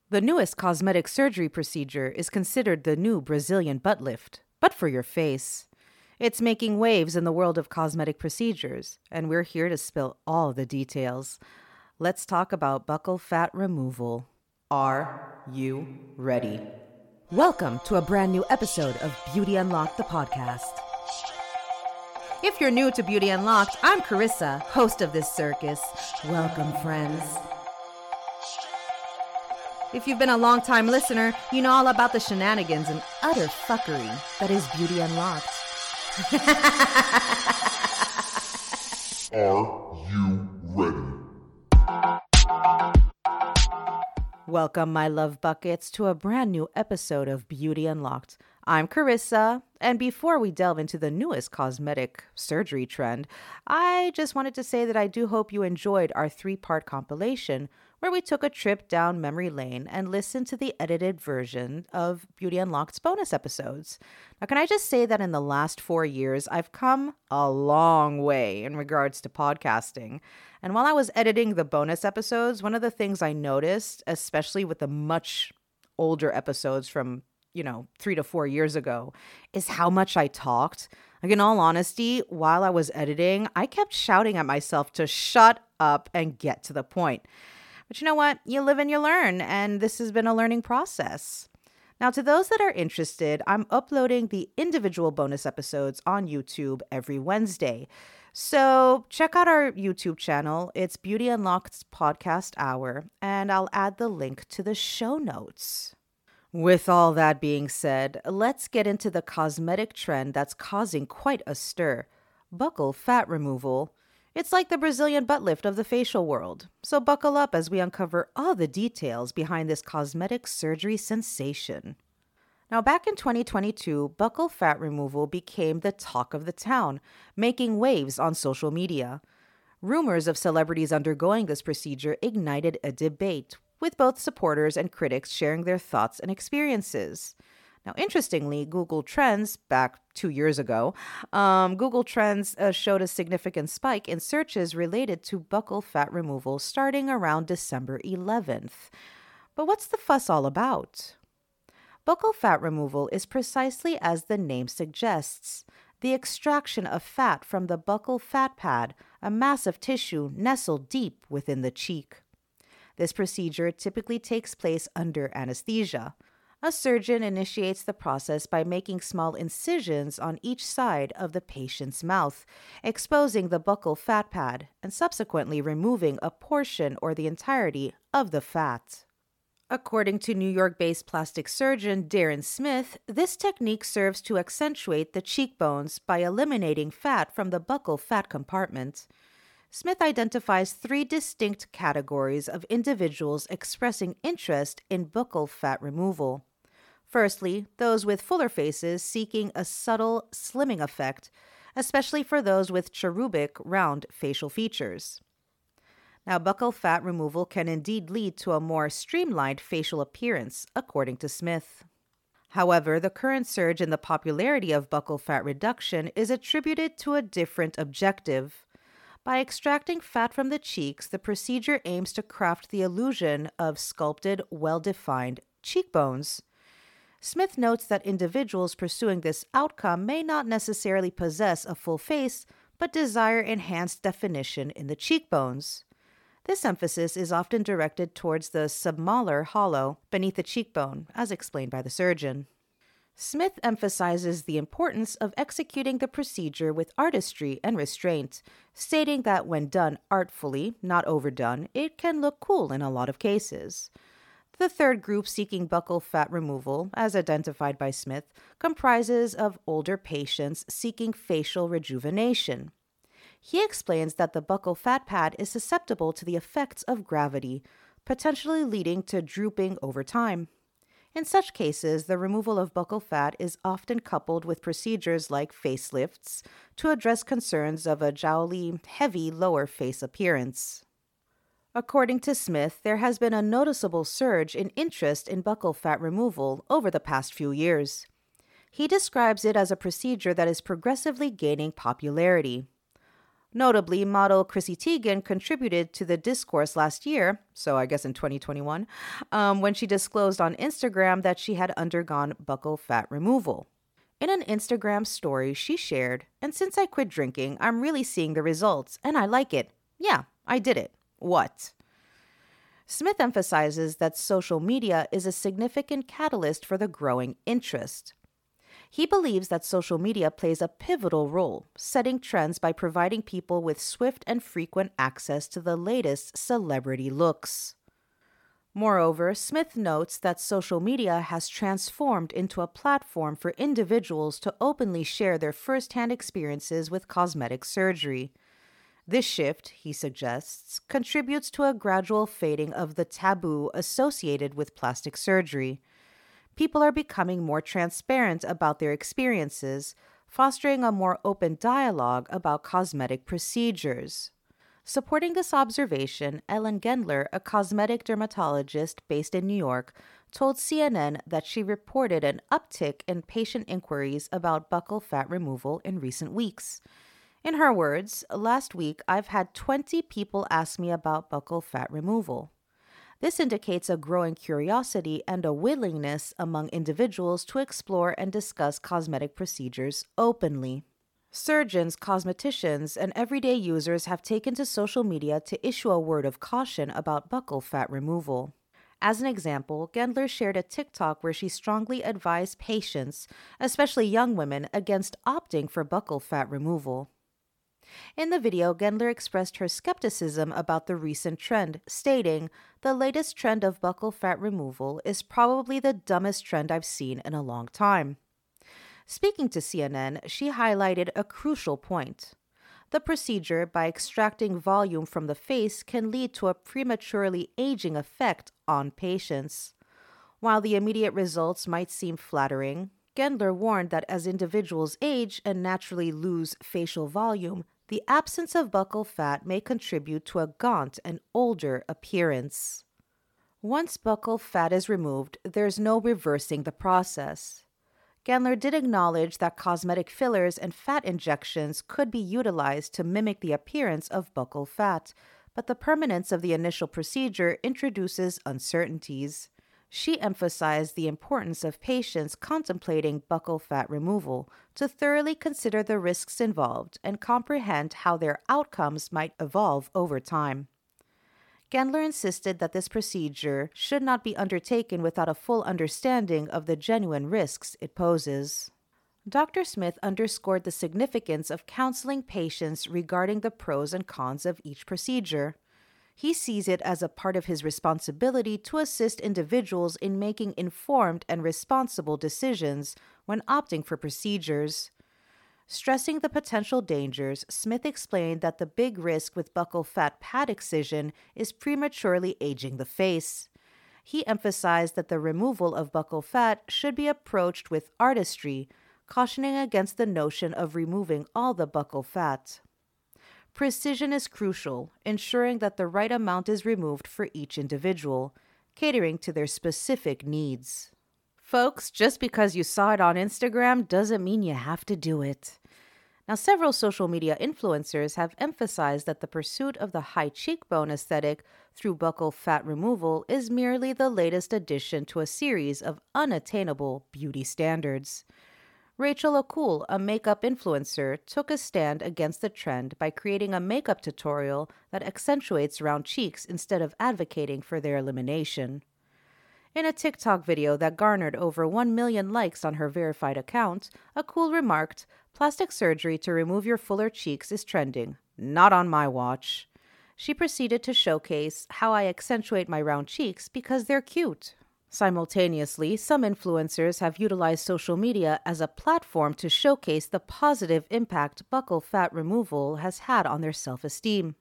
The newest cosmetic surgery procedure is considered the new Brazilian butt lift, but for your face. It's making waves in the world of cosmetic procedures, and we're here to spill all the details. Let's talk about buccal fat removal. Are you ready? Welcome to a brand new episode of Beauty Unlocked, the podcast. If you're new to Beauty Unlocked, I'm Carissa, host of this circus. Welcome, friends. If you've been a long-time listener, you know all about the shenanigans and utter fuckery that is Beauty Unlocked. Are you ready? Welcome, my love buckets, to a brand new episode of Beauty Unlocked. I'm Carissa, and before we delve into the newest cosmetic surgery trend, I just wanted to say that I do hope you enjoyed our 3-part compilation where we took a trip down memory lane and listened to the edited version of Beauty Unlocked's bonus episodes. Now, can I just say that in the last 4 years, I've come a long way in regards to podcasting. And while I was editing the bonus episodes, one of the things I noticed, especially with the much older episodes from 3 to 4 years ago, is how much I talked. Like, in all honesty, while I was editing, I kept shouting at myself to shut up and get to the point. But you know what? You live and you learn, and this has been a learning process. Now, to those that are interested, I'm uploading the individual bonus episodes on YouTube every Wednesday. So check out our YouTube channel. It's Beauty Unlocked's Podcast Hour, and I'll add the link to the show notes. With all that being said, let's get into the cosmetic trend that's causing quite a stir: buccal fat removal. It's like the Brazilian butt lift of the facial world. So buckle up as we uncover all the details behind this cosmetic surgery sensation. Now, back in 2022, buccal fat removal became the talk of the town, making waves on social media. Rumors of celebrities undergoing this procedure ignited a debate, with both supporters and critics sharing their thoughts and experiences. Now, interestingly, Google Trends, back 2 years ago, Google Trends showed a significant spike in searches related to buccal fat removal starting around December 11th. But what's the fuss all about? Buccal fat removal is precisely as the name suggests: the extraction of fat from the buccal fat pad, a mass of tissue nestled deep within the cheek. This procedure typically takes place under anesthesia. A surgeon initiates the process by making small incisions on each side of the patient's mouth, exposing the buccal fat pad, and subsequently removing a portion or the entirety of the fat. According to New York-based plastic surgeon Darren Smith, this technique serves to accentuate the cheekbones by eliminating fat from the buccal fat compartment. Smith identifies 3 distinct categories of individuals expressing interest in buccal fat removal. Firstly, those with fuller faces seeking a subtle slimming effect, especially for those with cherubic, round facial features. Now, buccal fat removal can indeed lead to a more streamlined facial appearance, according to Smith. However, the current surge in the popularity of buccal fat reduction is attributed to a different objective. By extracting fat from the cheeks, the procedure aims to craft the illusion of sculpted, well-defined cheekbones. Smith notes that individuals pursuing this outcome may not necessarily possess a full face, but desire enhanced definition in the cheekbones. This emphasis is often directed towards the submalar hollow beneath the cheekbone, as explained by the surgeon. Smith emphasizes the importance of executing the procedure with artistry and restraint, stating that when done artfully, not overdone, it can look cool in a lot of cases. The third group seeking buccal fat removal, as identified by Smith, comprises of older patients seeking facial rejuvenation. He explains that the buccal fat pad is susceptible to the effects of gravity, potentially leading to drooping over time. In such cases, the removal of buccal fat is often coupled with procedures like facelifts to address concerns of a jowly, heavy lower face appearance. According to Smith, there has been a noticeable surge in interest in buccal fat removal over the past few years. He describes it as a procedure that is progressively gaining popularity. Notably, model Chrissy Teigen contributed to the discourse last year, so I guess in 2021, when she disclosed on Instagram that she had undergone buccal fat removal. In an Instagram story, she shared, "And since I quit drinking, I'm really seeing the results, and I like it. Yeah, I did it. What?" Smith emphasizes that social media is a significant catalyst for the growing interest. He believes that social media plays a pivotal role, setting trends by providing people with swift and frequent access to the latest celebrity looks. Moreover, Smith notes that social media has transformed into a platform for individuals to openly share their firsthand experiences with cosmetic surgery. This shift, he suggests, contributes to a gradual fading of the taboo associated with plastic surgery. People are becoming more transparent about their experiences, fostering a more open dialogue about cosmetic procedures. Supporting this observation, Ellen Gendler, a cosmetic dermatologist based in New York, told CNN that she reported an uptick in patient inquiries about buccal fat removal in recent weeks. In her words, "Last week I've had 20 people ask me about buccal fat removal." This indicates a growing curiosity and a willingness among individuals to explore and discuss cosmetic procedures openly. Surgeons, cosmeticians, and everyday users have taken to social media to issue a word of caution about buccal fat removal. As an example, Gendler shared a TikTok where she strongly advised patients, especially young women, against opting for buccal fat removal. In the video, Gendler expressed her skepticism about the recent trend, stating, "The latest trend of buccal fat removal is probably the dumbest trend I've seen in a long time." Speaking to CNN, she highlighted a crucial point. The procedure, by extracting volume from the face, can lead to a prematurely aging effect on patients. While the immediate results might seem flattering, Gendler warned that as individuals age and naturally lose facial volume, the absence of buccal fat may contribute to a gaunt and older appearance. Once buccal fat is removed, there's no reversing the process. Gendler did acknowledge that cosmetic fillers and fat injections could be utilized to mimic the appearance of buccal fat, but the permanence of the initial procedure introduces uncertainties. She emphasized the importance of patients contemplating buccal fat removal to thoroughly consider the risks involved and comprehend how their outcomes might evolve over time. Gendler insisted that this procedure should not be undertaken without a full understanding of the genuine risks it poses. Dr. Smith underscored the significance of counseling patients regarding the pros and cons of each procedure. He sees it as a part of his responsibility to assist individuals in making informed and responsible decisions when opting for procedures. Stressing the potential dangers, Smith explained that the big risk with buccal fat pad excision is prematurely aging the face. He emphasized that the removal of buccal fat should be approached with artistry, cautioning against the notion of removing all the buccal fat. Precision is crucial, ensuring that the right amount is removed for each individual, catering to their specific needs. Folks, just because you saw it on Instagram doesn't mean you have to do it. Now, several social media influencers have emphasized that the pursuit of the high cheekbone aesthetic through buccal fat removal is merely the latest addition to a series of unattainable beauty standards. Rachel Akul, a makeup influencer, took a stand against the trend by creating a makeup tutorial that accentuates round cheeks instead of advocating for their elimination. In a TikTok video that garnered over 1 million likes on her verified account, Akul remarked, "Plastic surgery to remove your fuller cheeks is trending. Not on my watch." She proceeded to showcase how I accentuate my round cheeks because they're cute. Simultaneously, some influencers have utilized social media as a platform to showcase the positive impact buccal fat removal has had on their self-esteem.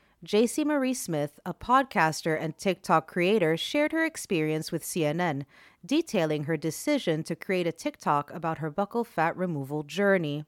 JC Marie Smith, a podcaster and TikTok creator, shared her experience with CNN, detailing her decision to create a TikTok about her buccal fat removal journey.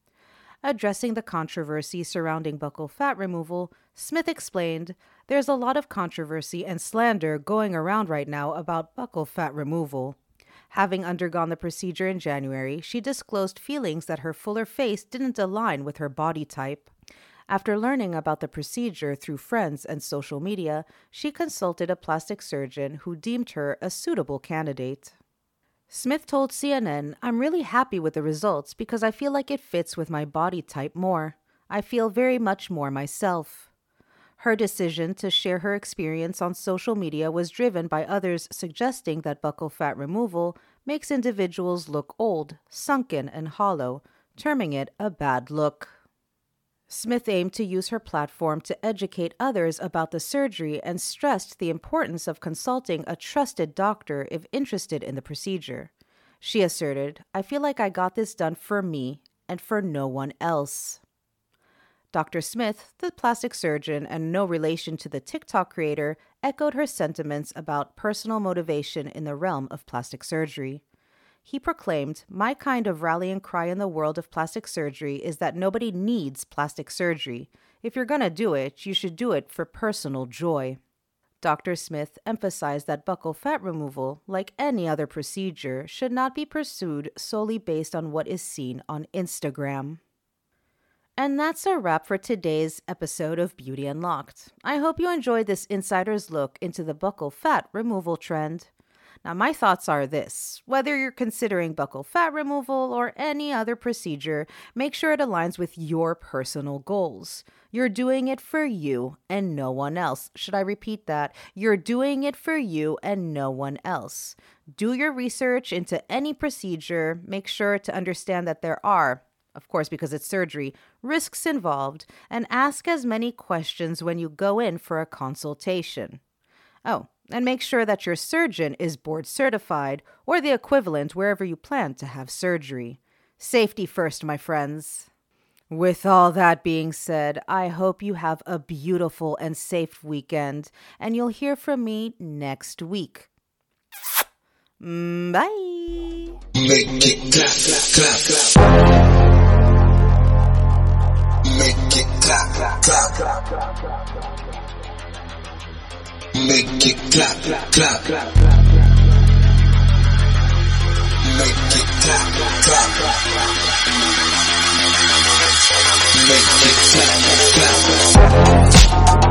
Addressing the controversy surrounding buccal fat removal, Smith explained, "There's a lot of controversy and slander going around right now about buccal fat removal." Having undergone the procedure in January, she disclosed feelings that her fuller face didn't align with her body type. After learning about the procedure through friends and social media, she consulted a plastic surgeon who deemed her a suitable candidate. Smith told CNN, "I'm really happy with the results because I feel like it fits with my body type more. I feel very much more myself." Her decision to share her experience on social media was driven by others suggesting that buccal fat removal makes individuals look old, sunken, and hollow, terming it a bad look. Smith aimed to use her platform to educate others about the surgery and stressed the importance of consulting a trusted doctor if interested in the procedure. She asserted, "I feel like I got this done for me and for no one else." Dr. Smith, the plastic surgeon and no relation to the TikTok creator, echoed her sentiments about personal motivation in the realm of plastic surgery. He proclaimed, "My kind of rallying cry in the world of plastic surgery is that nobody needs plastic surgery. If you're going to do it, you should do it for personal joy." Dr. Smith emphasized that buccal fat removal, like any other procedure, should not be pursued solely based on what is seen on Instagram. And that's a wrap for today's episode of Beauty Unlocked. I hope you enjoyed this insider's look into the buccal fat removal trend. Now, my thoughts are this. Whether you're considering buccal fat removal or any other procedure, make sure it aligns with your personal goals. You're doing it for you and no one else. Should I repeat that? You're doing it for you and no one else. Do your research into any procedure. Make sure to understand that there are, of course, because it's surgery, risks involved, and ask as many questions when you go in for a consultation. Oh, and make sure that your surgeon is board certified or the equivalent wherever you plan to have surgery. Safety first, my friends. With all that being said, I hope you have a beautiful and safe weekend, and you'll hear from me next week. Bye. Make it clap, clap, clap. Make it clap, clap, clap. Make it clap, clap, clap. Make it clap, clap. Make it clap, clap.